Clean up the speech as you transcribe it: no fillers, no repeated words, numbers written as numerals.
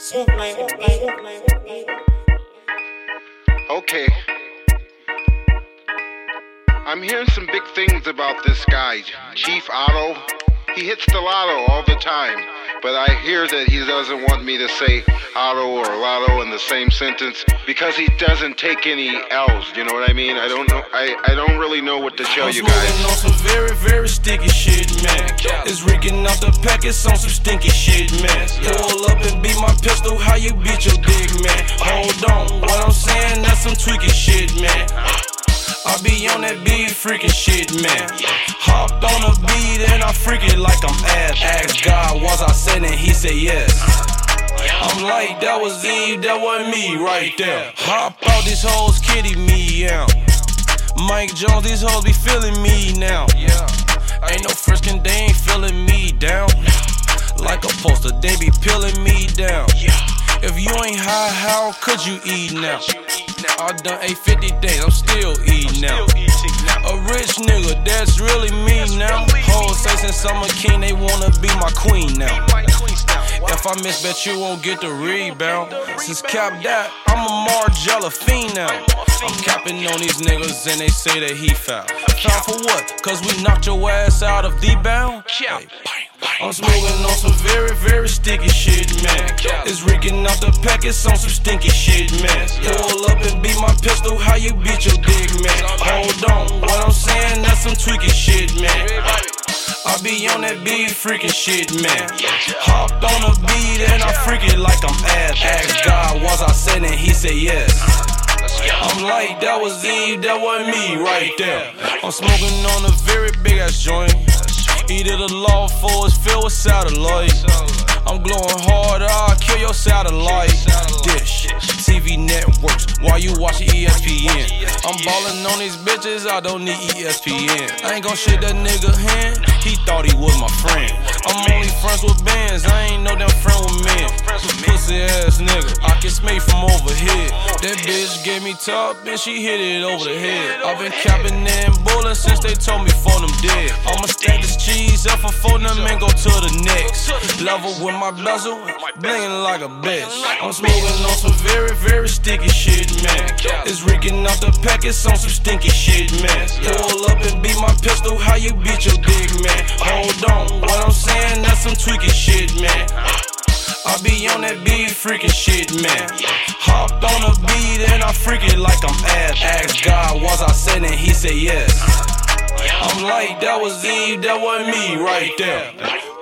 Okay. I'm hearing some big things about this guy, Chief Otto. He hits the lotto all the time, but I hear that he doesn't want me to say Otto or lotto in the same sentence because he doesn't take any L's, you know what I mean? I don't know, I don't really know what to tell you guys. I'm on some very, very sticky shit, man. It's reeking off the packets on some stinky shit, man. Pull up and beat my pistol, how you beat your dick, man? Hold on, what I'm saying, that's some tweaky shit, man. I be on that beat freaking shit, man. Hopped on a beat and I freak it like I'm ass. Asked God, was I sinning? He said yes. I'm like, that was Eve, that wasn't me right there. Hop out, these hoes kitty me out. Mike Jones, these hoes be feeling me now. Ain't no frisking, they ain't feeling me down. Like a poster, they be peeling me down. If you ain't high, how could you eat now? I done ate 50 days, I'm still eating now. A rich nigga, that's really me now. Hoes say since I'm a king, they wanna be my queen now. If I miss, bet you won't get the rebound. Since Cap that, I'm a Margiela fiend now. I'm capping on these niggas and they say that he foul. Foul for what? Cause we knocked your ass out of D-bound? I'm smoking on some very, very sticky shit, man. It's reeking off the packets on some stinky shit, man. Pull up and beat my pistol, how you beat your dick, man? Hold on, what I'm saying, that's some tweaky shit, man. I be on that beat freaking shit, man. Hopped on a beat and I freak it like I'm ass. Asked God, was I sinning? He said yes. I'm like, that was Eve, that wasn't me right there. I'm smoking on a very big ass joint. Either the law for is filled with satellites. I'm glowing hard, I'll kill your satellite. Dish, TV networks, while you watching ESPN. I'm ballin' on these bitches, I don't need ESPN. I ain't gon' shit that nigga hand, he thought he was my friend. I'm only friends with bands, I ain't no damn friend with men. Pussy ass nigga, I can smell from overhead. That bitch gave me top and she hit it over the head. I've been capping and bullin' since they told me for them dead. I'ma stack this cheese up for them and go to the next level with my bezel, blingin' like a bitch. I'm smoking on some very, very sticky shit, man. It's reeking off the packets on some stinky shit, man. Pull up and beat my pistol, how you beat your dick, man? Hold on, what I'm saying, that's some tweaky shit, man. I be on that beat freaking shit, man. Hopped on a beat and I freak it like I'm ass. Asked God, was I sinning? He said yes. I'm like, that was Eve, that wasn't me right there.